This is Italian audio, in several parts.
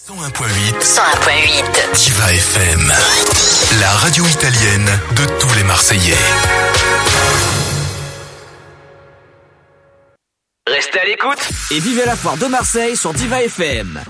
101.8 Diva FM, la radio italienne de tous les Marseillais. Restez à l'écoute et vivez la foire de Marseille sur Diva FM.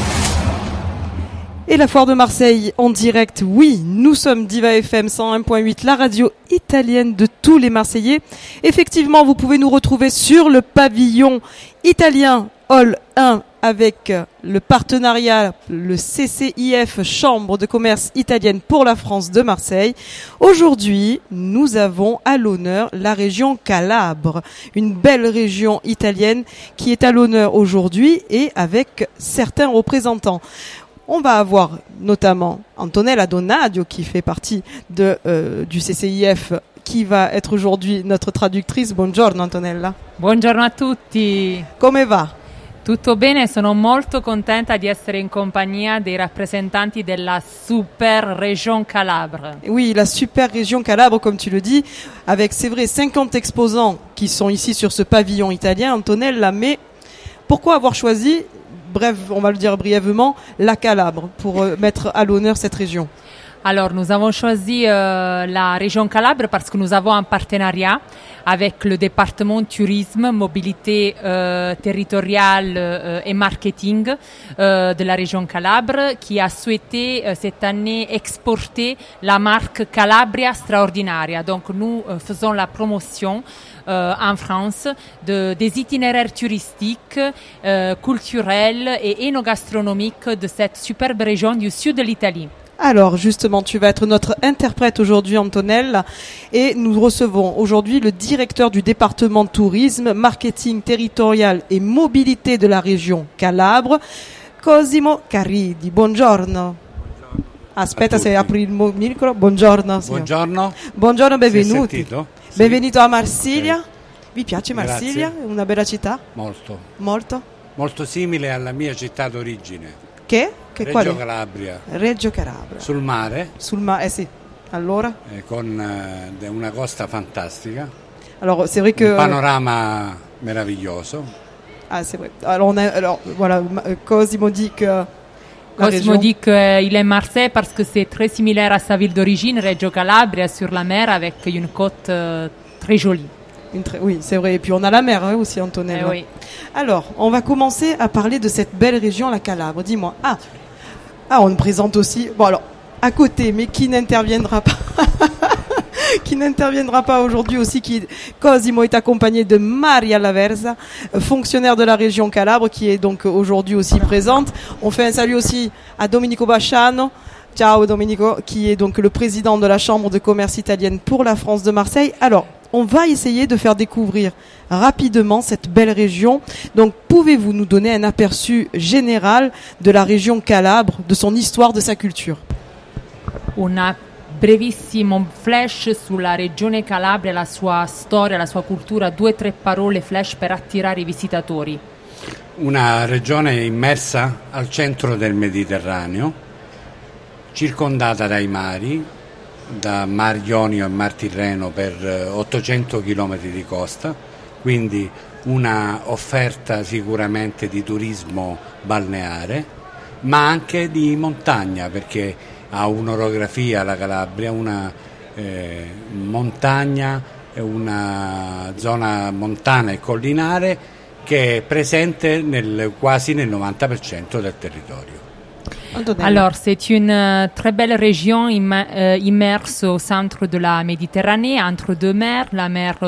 Et la foire de Marseille en direct, oui, nous sommes Diva FM 101.8, la radio italienne de tous les Marseillais. Effectivement, vous pouvez nous retrouver sur le pavillon italien Hall 1 avec le partenariat, le CCIF, Chambre de commerce italienne pour la France de Marseille. Aujourd'hui, nous avons à l'honneur la région Calabre, une belle région italienne qui est à l'honneur aujourd'hui et avec certains représentants. On va avoir notamment Antonella Donadio qui fait partie du CCIF, qui va être aujourd'hui notre traductrice. Buongiorno Antonella. Buongiorno a tutti. Come va? Tutto bene, sono molto contenta di essere in compagnia dei rappresentanti della super région Calabre. Oui, la super région Calabre, comme tu le dis, avec, c'est vrai, 50 exposants qui sont ici sur ce pavillon italien, Antonella, mais pourquoi avoir choisi, bref, on va le dire brièvement, la Calabre pour mettre à l'honneur cette région? Alors, nous avons choisi la région Calabre parce que nous avons un partenariat avec le département tourisme, mobilité territoriale et marketing de la région Calabre qui a souhaité cette année exporter la marque Calabria Straordinaria. Donc, nous faisons la promotion en France des itinéraires touristiques, culturels et enogastronomiques de cette superbe région du sud de l'Italie. Alors justement, tu vas être notre interprète aujourd'hui, Antonella, et nous recevons aujourd'hui le directeur du département tourisme, marketing territorial et mobilité de la région Calabre, Cosimo Caridi. Buongiorno. Aspetta se apri il micro. Buongiorno. Buongiorno. Buongiorno, benvenuti. Sì. Benvenuto a Marsiglia. Sì. Vi piace Marsiglia? Grazie. È una bella città? Molto. Molto? Molto simile alla mia città d'origine. Che Reggio Calabria. Reggio Calabria. Sul mare. Sul mare, sì. Allora? Con una costa fantastica. Alors, c'est vrai que... Un panorama meraviglioso. Ah, c'est vrai. Alors voilà, Cosimo dit que... Cosimo dit qu'il est Marseille parce que c'est très similaire à sa ville d'origine, Reggio Calabria, sur la mer avec une côte très jolie. Oui, c'est vrai. Et puis on a la mer aussi, Antonella. Oui. Alors, on va commencer à parler de cette belle région, la Calabre. Dis-moi. On présente aussi... Bon, alors, à côté, mais qui n'interviendra pas... qui n'interviendra pas aujourd'hui aussi, Cosimo est accompagné de Maria Laversa, fonctionnaire de la région Calabre, qui est donc aujourd'hui aussi présente. On fait un salut aussi à Domenico Basciano. Ciao Domenico, qui est donc le président de la Chambre de commerce italienne pour la France de Marseille. Alors, on va essayer de faire découvrir rapidement cette belle région. Donc, pouvez-vous nous donner un aperçu général de la région Calabre, de son histoire, de sa culture? Una brevissimo flash sulla regione Calabria, la sua storia, la sua cultura, 2 o 3 parole flash per attirare i visitatori. Una regione immersa al centro del Mediterraneo, circondata dai mari, da Mar Ionio e Mar Tirreno per 800 km di costa, quindi una offerta sicuramente di turismo balneare, ma anche di montagna, perché ha un'orografia, la Calabria, una montagna, una zona montana e collinare che è presente quasi nel 90% del territorio. Alors, c'est une très belle région immerse au centre de la Méditerranée, entre 2 mers, la mer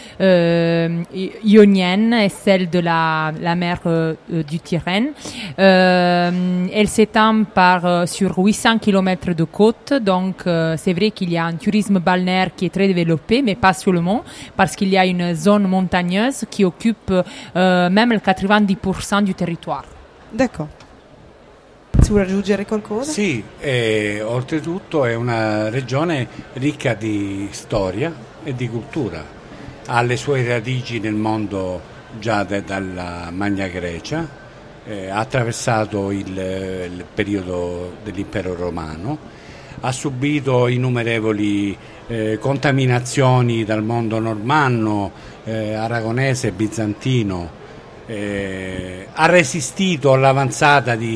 ionienne et celle de la mer du Tyrrhène. Elle s'étend sur 800 km de côte, donc c'est vrai qu'il y a un tourisme balnéaire qui est très développé, mais pas seulement, parce qu'il y a une zone montagneuse qui occupe même le 90% du territoire. D'accord. Si vuole aggiungere qualcosa? Sì, oltretutto è una regione ricca di storia e di cultura. Ha le sue radici nel mondo già dalla Magna Grecia, ha attraversato il periodo dell'impero romano, ha subito innumerevoli contaminazioni dal mondo normanno, aragonese e bizantino, ha resistito all'avanzata di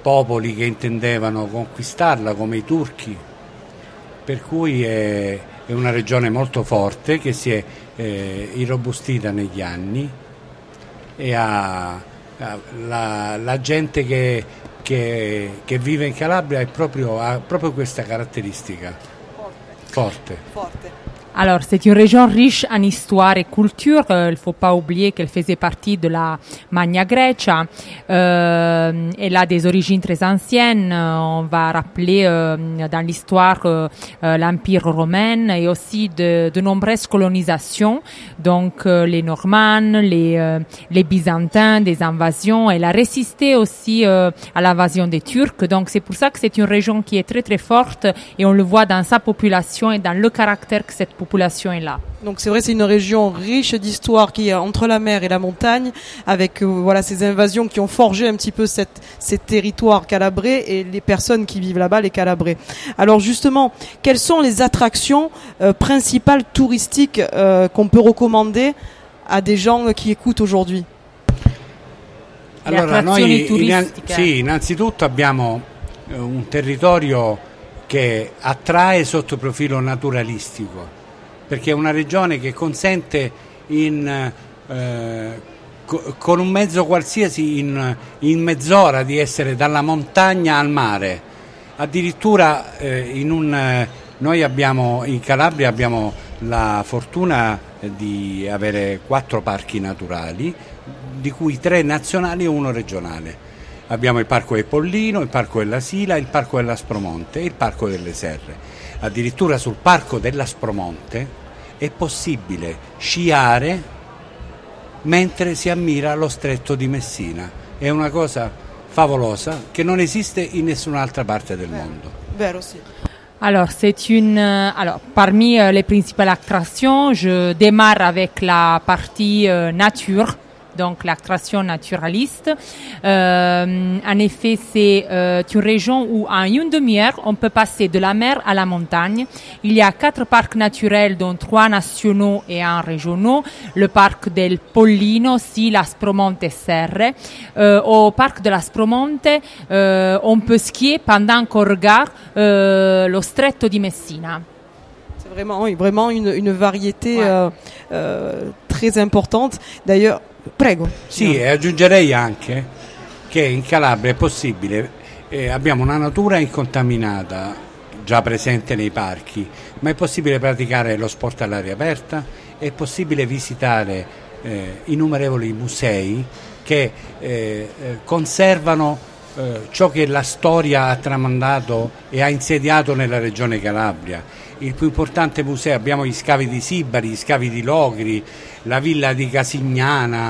popoli che intendevano conquistarla, come i turchi, per cui è una regione molto forte che si è irrobustita negli anni e ha la gente che vive in Calabria ha proprio questa caratteristica forte. Alors, c'est une région riche en histoire et culture. Il ne faut pas oublier qu'elle faisait partie de la Magna Grecia. Elle a des origines très anciennes. On va rappeler dans l'histoire l'Empire romain et aussi de nombreuses colonisations. Donc, les Normands, les Byzantins, des invasions. Elle a résisté aussi à l'invasion des Turcs. Donc, c'est pour ça que c'est une région qui est très, très forte et on le voit dans sa population et dans le caractère que cette population est là. Donc c'est vrai, c'est une région riche d'histoire qui est entre la mer et la montagne, avec voilà ces invasions qui ont forgé un petit peu ces territoires calabrais et les personnes qui vivent là-bas, les Calabrais. Alors justement, quelles sont les attractions principales touristiques qu'on peut recommander à des gens qui écoutent aujourd'hui? Allora, noi innanzitutto abbiamo un territorio che attrae sotto profilo naturalistico, perché è una regione che consente con un mezzo qualsiasi in mezz'ora di essere dalla montagna al mare. Addirittura noi abbiamo in Calabria abbiamo la fortuna di avere 4 parchi naturali, di cui 3 nazionali e 1 regionale. Abbiamo il Parco del Pollino, il Parco della Sila, il Parco dell'Aspromonte e il Parco delle Serre. Addirittura sul Parco dell'Aspromonte è possibile sciare mentre si ammira lo Stretto di Messina. È una cosa favolosa che non esiste in nessun'altra parte del mondo. Vero, sì. Alors, parmi les principales attractions, je démarre avec la partie nature. Donc l'attraction naturaliste. En effet, c'est une région où en une demi-heure, on peut passer de la mer à la montagne. Il y a 4 parcs naturels, dont 3 nationaux et 1 régionaux. Le parc del Pollino, Sila, Aspromonte et Serre. Au parc de l'Aspromonte, on peut skier pendant qu'on regarde lo Stretto di Messina. C'est vraiment une variété très importante. D'ailleurs, prego. Sì, e aggiungerei anche che in Calabria è possibile, abbiamo una natura incontaminata già presente nei parchi, ma è possibile praticare lo sport all'aria aperta, è possibile visitare innumerevoli musei che conservano ciò che la storia ha tramandato e ha insediato nella regione Calabria. Il più importante museo, abbiamo gli scavi di Sibari, gli scavi di Logri, la villa di Casignana,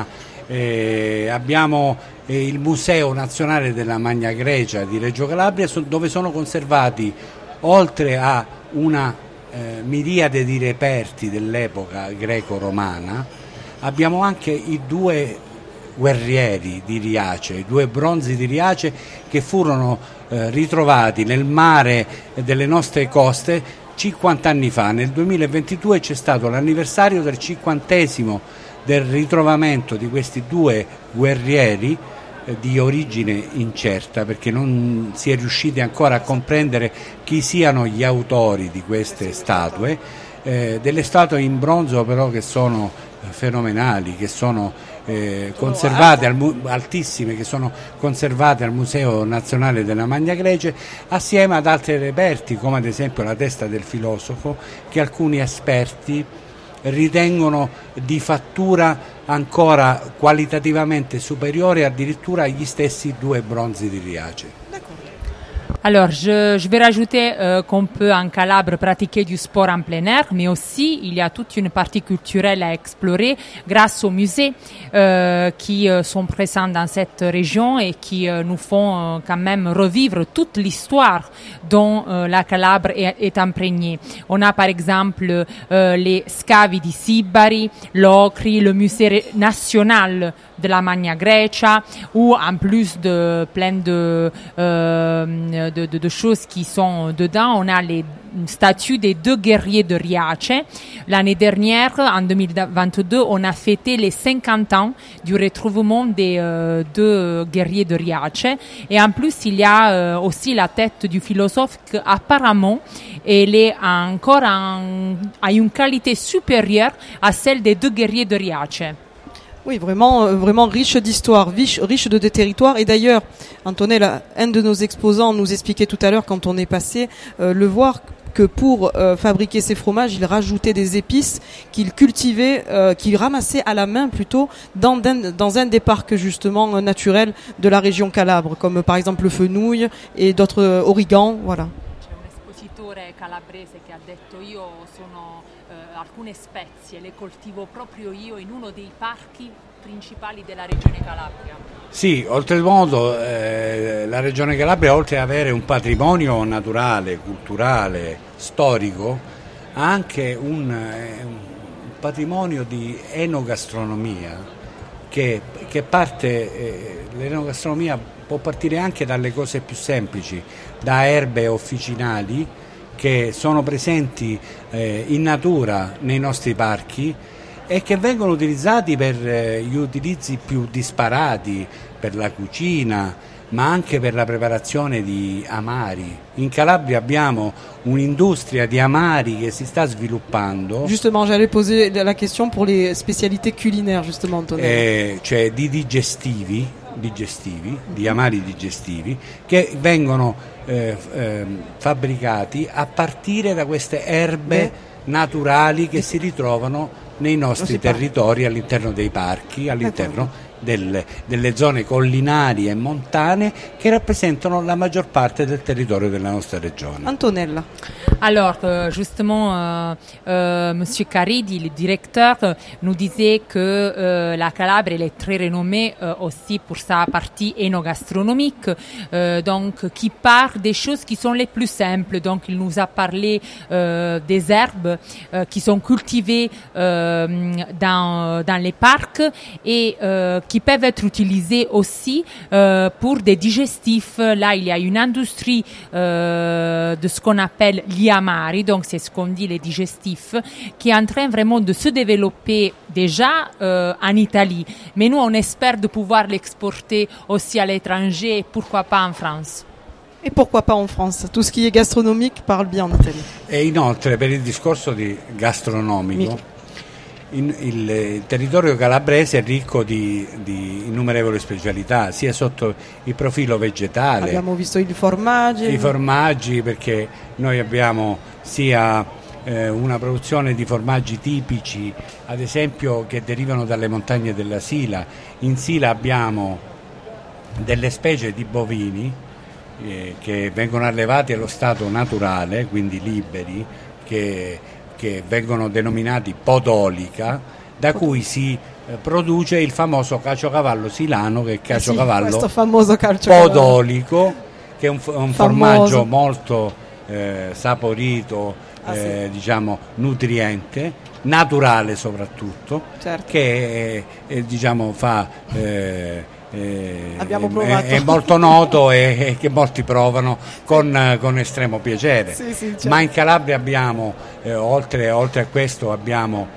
abbiamo il Museo Nazionale della Magna Grecia di Reggio Calabria, dove sono conservati, oltre a una miriade di reperti dell'epoca greco-romana, abbiamo anche i 2 guerrieri di Riace, i 2 bronzi di Riace che furono ritrovati nel mare delle nostre coste 50 anni fa. Nel 2022 c'è stato l'anniversario del 50° del ritrovamento di questi 2 guerrieri di origine incerta, perché non si è riusciti ancora a comprendere chi siano gli autori di queste statue, delle statue in bronzo però che sono fenomenali, che sono conservate altissime, che sono conservate al Museo Nazionale della Magna Grecia, assieme ad altri reperti come ad esempio la testa del filosofo, che alcuni esperti ritengono di fattura ancora qualitativamente superiore addirittura agli stessi 2 bronzi di Riace. Alors, je vais rajouter qu'on peut en Calabre pratiquer du sport en plein air, mais aussi il y a toute une partie culturelle à explorer grâce aux musées qui sont présents dans cette région et qui nous font quand même revivre toute l'histoire dont la Calabre est imprégnée. On a par exemple les scavi di Sibari, l'Ocri, le musée national de la Magna Grecia, où en plus de plein de de choses qui sont dedans. On a les statues des 2 guerriers de Riace. L'année dernière, en 2022, on a fêté les 50 ans du retrouvement des 2 guerriers de Riace. Et en plus, il y a aussi la tête du philosophe qui apparemment elle est encore à une qualité supérieure à celle des 2 guerriers de Riace. Oui, vraiment riche d'histoire, riche de territoires. Et d'ailleurs, Antonella, un de nos exposants, nous expliquait tout à l'heure quand on est passé le voir que pour fabriquer ces fromages, il rajoutait des épices qu'il cultivait, qu'il ramassait à la main plutôt dans un des parcs justement naturels de la région Calabre, comme par exemple le fenouil et d'autres origans, voilà. C'è un espositore calabrese che ha detto io sono alcune spezie le coltivo proprio io in uno dei parchi principali della regione Calabria. Sì, oltremodo la regione Calabria, oltre ad avere un patrimonio naturale, culturale, storico, ha anche un patrimonio di enogastronomia che parte, l'enogastronomia può partire anche dalle cose più semplici, da erbe officinali che sono presenti in natura nei nostri parchi e che vengono utilizzati per gli utilizzi più disparati, per la cucina, ma anche per la preparazione di amari. In Calabria abbiamo un'industria di amari che si sta sviluppando. Justement, j'allais poser la question pour les spécialités culinaires, justement, Antonella. Cioè di digestivi, di amari digestivi, che vengono fabbricati a partire da queste erbe naturali che si ritrovano nei nostri territori, all'interno dei parchi, all'interno delle zone collinari e montane che rappresentano la maggior parte del territorio della nostra regione. Antonella. Alors, justement, Monsieur Caridi, le directeur, nous disait que la Calabre elle est très renommée aussi pour sa partie énogastronomique, donc qui part des choses qui sont les plus simples. Donc, il nous a parlé des herbes qui sont cultivées dans les parcs et qui peuvent être utilisées aussi pour des digestifs. Là, il y a une industrie de ce qu'on appelle l'Iamari, donc c'est ce qu'on dit les digestifs, qui est en train vraiment de se développer déjà en Italie. Mais nous, on espère de pouvoir l'exporter aussi à l'étranger, pourquoi pas en France. Et pourquoi pas en France? Tout ce qui est gastronomique parle bien en Italie. E inoltre, per il discorso gastronomico, il territorio calabrese è ricco di innumerevoli specialità, sia sotto il profilo vegetale. Abbiamo visto i formaggi. Perché noi abbiamo sia una produzione di formaggi tipici, ad esempio, che derivano dalle montagne della Sila. In Sila abbiamo delle specie di bovini che vengono allevati allo stato naturale, quindi liberi, che vengono denominati podolica, da cui si produce il famoso caciocavallo silano, che è caciocavallo podolico, che è un formaggio molto saporito, diciamo nutriente, naturale soprattutto, certo. Che diciamo fa abbiamo provato. È molto noto e che molti provano con estremo piacere. Sì, certo. Ma in Calabria abbiamo oltre a questo abbiamo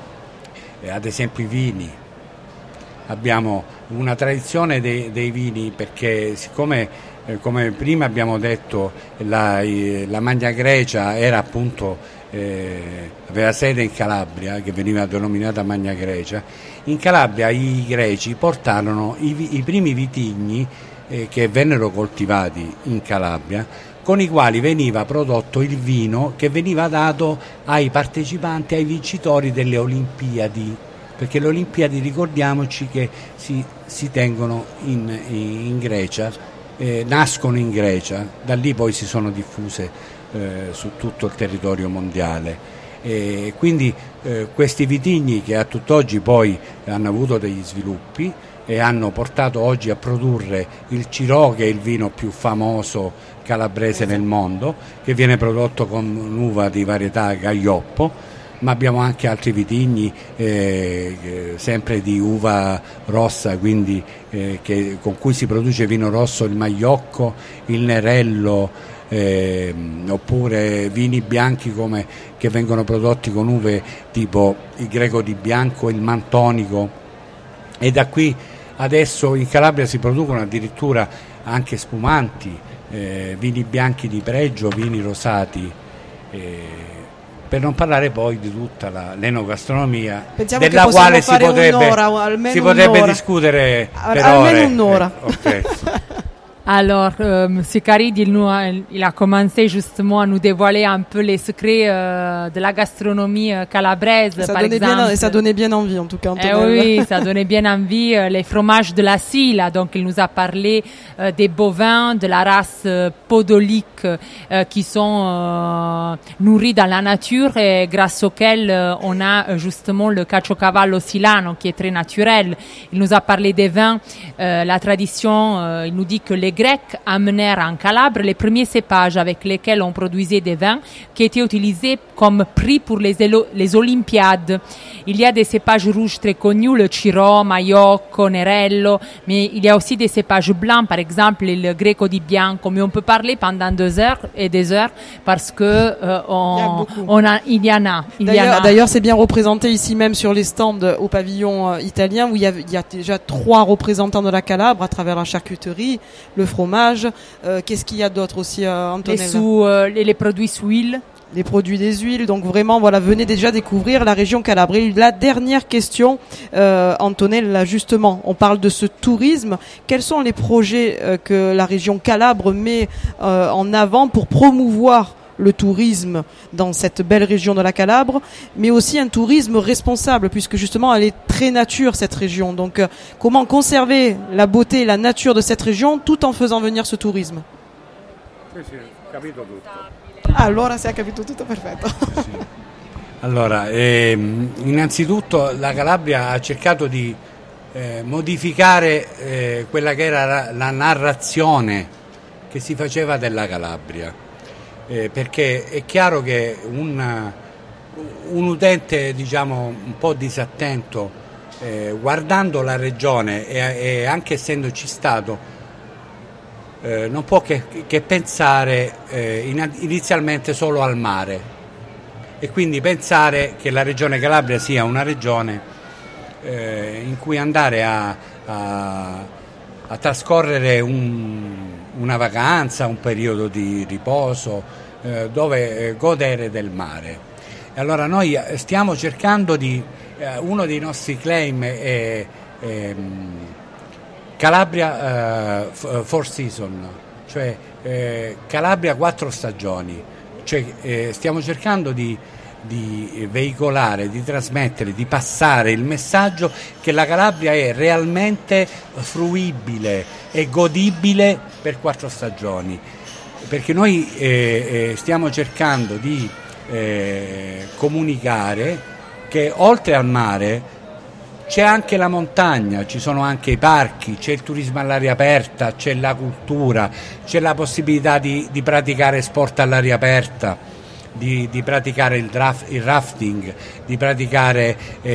ad esempio i vini, abbiamo una tradizione dei vini, perché siccome come prima abbiamo detto la Magna Grecia era appunto aveva sede in Calabria, che veniva denominata Magna Grecia. In Calabria i greci portarono i primi vitigni che vennero coltivati in Calabria, con i quali veniva prodotto il vino che veniva dato ai partecipanti, ai vincitori delle Olimpiadi, perché le Olimpiadi, ricordiamoci che si tengono in Grecia, nascono in Grecia, da lì poi si sono diffuse su tutto il territorio mondiale. Quindi questi vitigni, che a tutt'oggi poi hanno avuto degli sviluppi e hanno portato oggi a produrre il Cirò, che è il vino più famoso calabrese nel mondo, che viene prodotto con uva di varietà Gaioppo, ma abbiamo anche altri vitigni, sempre di uva rossa, quindi con cui si produce vino rosso, il Maiocco, il Nerello, oppure vini bianchi che vengono prodotti con uve tipo il Greco di Bianco, il Mantonico, e da qui adesso in Calabria si producono addirittura anche spumanti, vini bianchi di pregio, vini rosati, per non parlare poi di tutta l'enogastronomia. Pensiamo della che quale si potrebbe potrebbe discutere per ore. Almeno un'ora. Okay. Alors, M. Caridi, il a commencé justement à nous dévoiler un peu les secrets de la gastronomie calabraise, par exemple. Ça donnait bien envie, en tout cas. Oui, ça donnait bien envie. Les fromages de la Silla, donc il nous a parlé des bovins de la race podolique qui sont nourris dans la nature et grâce auxquels on a justement le caciocavallo silano qui est très naturel. Il nous a parlé des vins, la tradition, il nous dit que les Grecs amenèrent en Calabre les premiers cépages avec lesquels on produisait des vins qui étaient utilisés comme prix pour les Olympiades. Il y a des cépages rouges très connus, le Cirò, Maiocco, Nerello, mais il y a aussi des cépages blancs, par exemple le Greco di Bianco, mais on peut parler pendant 2 heures et des heures parce que il y en a. D'ailleurs, c'est bien représenté ici même sur les stands au pavillon italien où il y a déjà 3 représentants de la Calabre à travers la charcuterie, le fromage. Qu'est-ce qu'il y a d'autre aussi, Antonella? Les produits sous huile. Les produits des huiles, donc vraiment, voilà, venez déjà découvrir la région Calabre. Et la dernière question, Antonella, justement, on parle de ce tourisme. Quels sont les projets que la région Calabre met en avant pour promouvoir le tourisme dans cette belle région de la Calabre, mais aussi un tourisme responsable, puisque justement elle est très nature, cette région. Donc comment conserver la beauté et la nature de cette région tout en faisant venir ce tourisme? Capito tutto. Allora si è capito tutto, perfetto. Sì. Allora, innanzitutto la Calabria ha cercato di modificare quella che era la narrazione che si faceva della Calabria, perché è chiaro che un utente, diciamo, un po' disattento, guardando la regione e anche essendoci stato, non può che pensare inizialmente solo al mare, e quindi pensare che la regione Calabria sia una regione in cui andare a trascorrere una vacanza, un periodo di riposo, dove godere del mare. E allora noi stiamo cercando uno dei nostri claim è Calabria 4 Season, cioè Calabria 4 stagioni, cioè stiamo cercando di veicolare, di trasmettere, di passare il messaggio che la Calabria è realmente fruibile e godibile per 4 stagioni, perché noi stiamo cercando di comunicare che oltre al mare c'è anche la montagna, ci sono anche i parchi, c'è il turismo all'aria aperta, c'è la cultura, c'è la possibilità di praticare sport all'aria aperta, di praticare il rafting, di praticare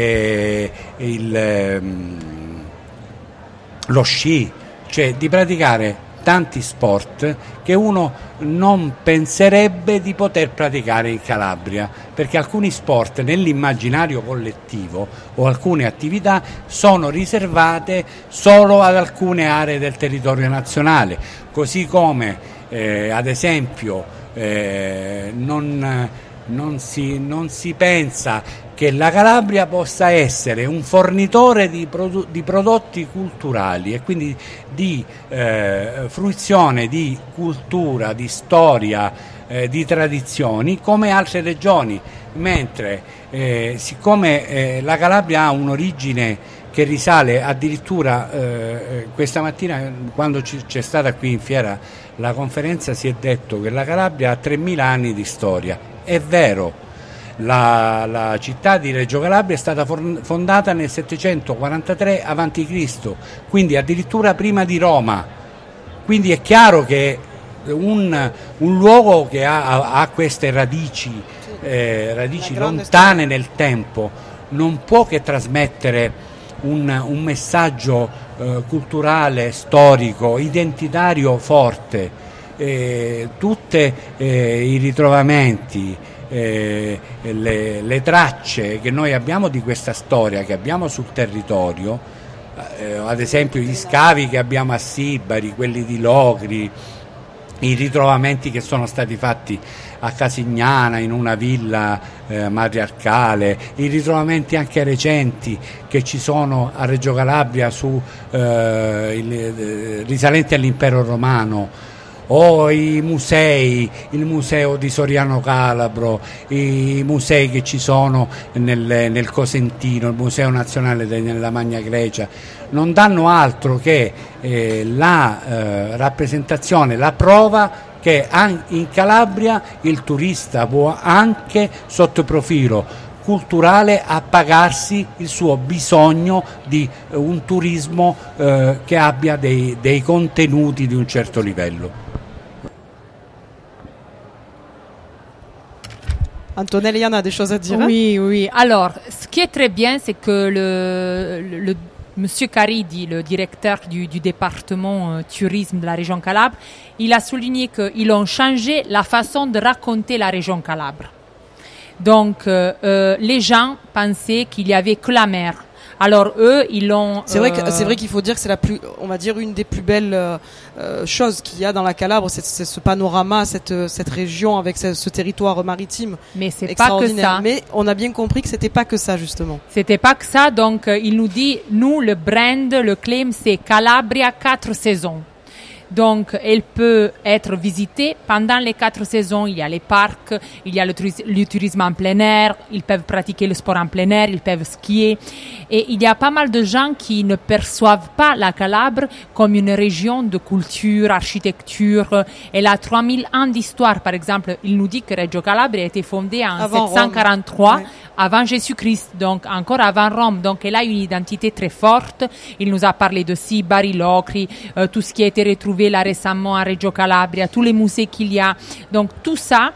lo sci, cioè di praticare tanti sport che uno non penserebbe di poter praticare in Calabria, perché alcuni sport nell'immaginario collettivo o alcune attività sono riservate solo ad alcune aree del territorio nazionale, così come ad esempio non si pensa che la Calabria possa essere un fornitore di prodotti culturali e quindi di fruizione di cultura, di storia, di tradizioni come altre regioni, mentre siccome la Calabria ha un'origine che risale addirittura questa mattina, quando c'è stata qui in fiera la conferenza, si è detto che la Calabria ha 3.000 anni di storia. È vero, la città di Reggio Calabria è stata fondata nel 743 a.C., quindi addirittura prima di Roma, quindi è chiaro che un luogo che ha queste radici radici lontane nel tempo, non può che trasmettere un messaggio culturale, storico, identitario forte. Tutti i ritrovamenti, le tracce che noi abbiamo di questa storia, che abbiamo sul territorio, ad esempio gli scavi che abbiamo a Sibari, quelli di Locri, i ritrovamenti che sono stati fatti a Casignana in una villa matriarcale, i ritrovamenti anche recenti che ci sono a Reggio Calabria risalenti all'impero romano, o i musei, il museo di Soriano Calabro, i musei che ci sono nel Cosentino, il Museo Nazionale della Magna Grecia, non danno altro che la rappresentazione, la prova che in Calabria il turista può anche sotto profilo culturale appagarsi il suo bisogno di un turismo che abbia dei contenuti di un certo livello. Antonella, il y en a des choses à dire. Oui. Alors, ce qui est très bien, c'est que le Monsieur Caridi, le directeur du département tourisme de la région Calabre, il a souligné qu'ils ont changé la façon de raconter la région Calabre. Donc, les gens pensaient qu'il y avait que la mer. Alors eux, ils l'ont. C'est vrai qu'il faut dire que c'est une des plus belles choses qu'il y a dans la Calabre, c'est ce panorama, cette région avec ce territoire maritime. Mais c'est pas que ça. Mais on a bien compris que c'était pas que ça justement. C'était pas que ça, donc il nous dit, nous le brand, le claim, c'est Calabria 4 saisons. Donc, elle peut être visitée pendant les 4 saisons. Il y a les parcs, il y a le tourisme en plein air, ils peuvent pratiquer le sport en plein air, ils peuvent skier. Et il y a pas mal de gens qui ne perçoivent pas la Calabre comme une région de culture, architecture. Elle a 3000 ans d'histoire. Par exemple, il nous dit que Reggio Calabria a été fondée en 743. Ouais. Avant Jésus-Christ, donc encore avant Rome. Donc elle a une identité très forte. Il nous a parlé de Sibari, Locri, tout ce qui a été retrouvé là récemment à Reggio Calabria, tous les musées qu'il y a. Donc tout ça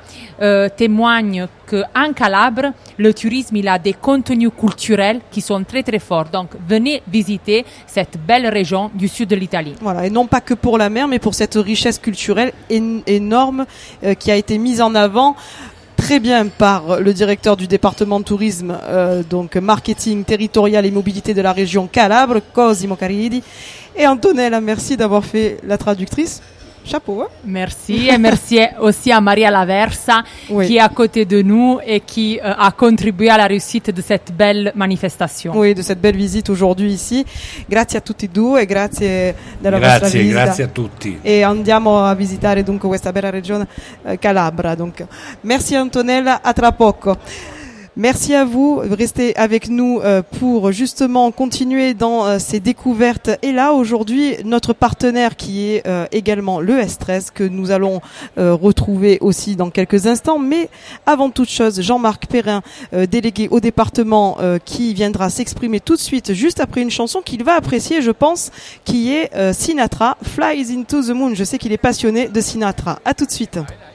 témoigne qu'en Calabre, le tourisme, il a des contenus culturels qui sont très très forts. Donc venez visiter cette belle région du sud de l'Italie. Voilà, et non pas que pour la mer, mais pour cette richesse culturelle énorme qui a été mise en avant très bien par le directeur du département de tourisme, donc marketing territorial et mobilité de la région Calabre, Cosimo Caridi. Et Antonella, merci d'avoir fait la traductrice. Chapeau. Hein? Merci, et merci aussi à Maria Laversa qui est à côté de nous et qui a contribué à la réussite de cette belle manifestation. Oui, de cette belle visite aujourd'hui ici. Grazie a tutti e due, grazie della vostra visita. Grazie a tutti. E andiamo a visitare dunque questa bella regione Calabra. Donc, merci Antonella, à tra poco. Merci à vous, restez avec nous pour justement continuer dans ces découvertes. Et là, aujourd'hui, notre partenaire qui est également le S13, que nous allons retrouver aussi dans quelques instants. Mais avant toute chose, Jean-Marc Perrin, délégué au département, qui viendra s'exprimer tout de suite, juste après une chanson qu'il va apprécier, je pense, qui est Sinatra, Flies into the Moon. Je sais qu'il est passionné de Sinatra. À tout de suite.